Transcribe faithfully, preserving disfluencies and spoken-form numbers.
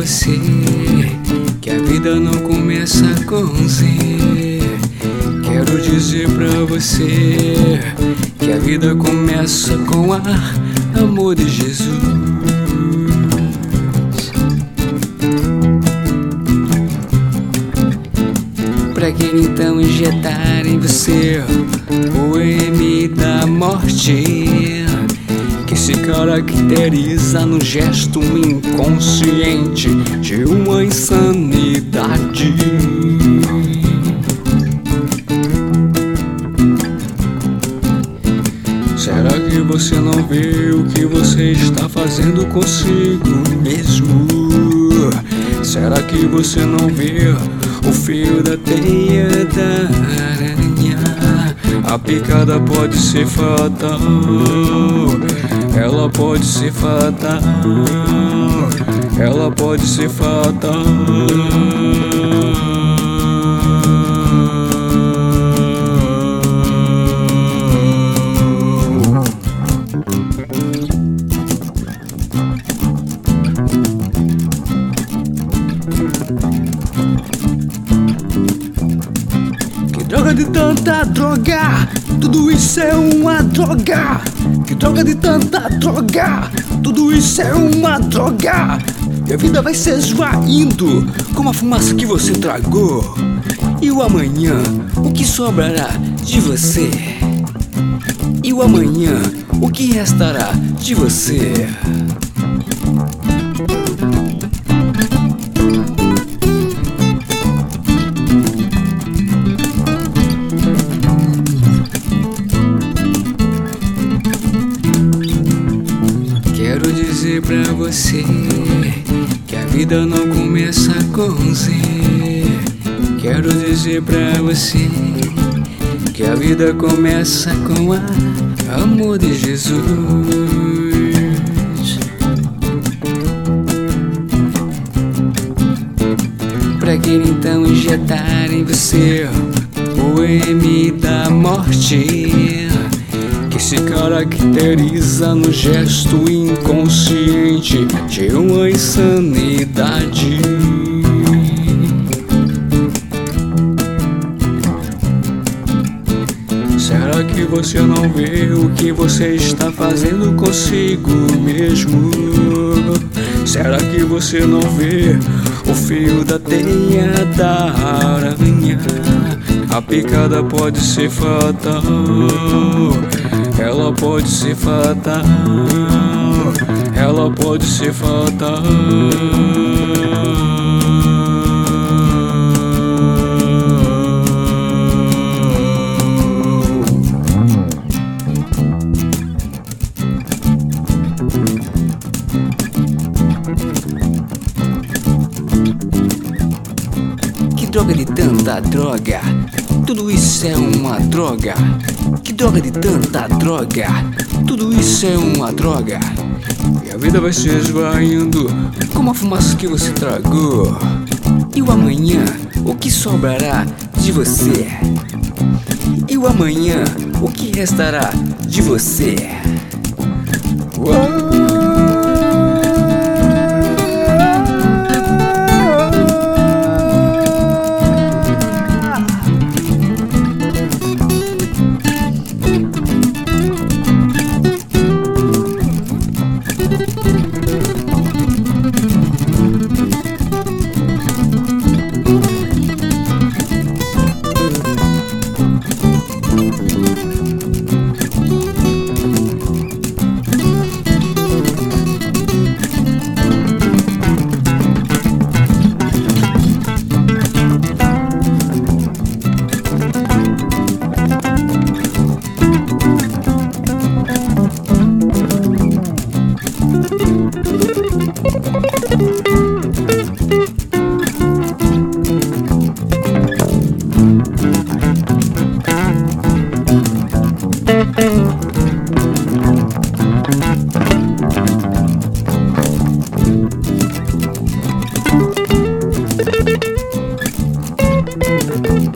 você que a vida não começa com Z. Quero dizer pra você que a vida começa com a amor de Jesus. Pra que então injetar em você o M da morte, que se caracteriza no gesto inconsciente de uma insanidade? Será que você não vê o que você está fazendo consigo mesmo? Será que você não vê o fio da teia da aranha? A picada pode ser fatal, ela pode ser fatal, ela pode ser fatal. Que droga de tanta droga, tudo isso é uma droga. Que droga de tanta droga, tudo isso é uma droga. E a vida vai se esvaindo como a fumaça que você tragou. E o amanhã, o que sobrará de você? E o amanhã, o que restará de você? Quero dizer pra você que a vida não começa com Z. Quero dizer pra você que a vida começa com a amor de Jesus. Pra que então injetar em você o M da morte, que se caracteriza no gesto inconsciente de uma insanidade? Será que você não vê o que você está fazendo consigo mesmo? Será que você não vê o fio da teia da aranha? A picada pode ser fatal, ela pode ser fatal, ela pode ser fatal. Que droga de tanta droga, tudo isso é uma droga. Que droga de tanta droga, tudo isso é uma droga. E a vida vai se esvaindo como a fumaça que você tragou. E o amanhã, o que sobrará de você? E o amanhã, o que restará de você? Uou! Thank you.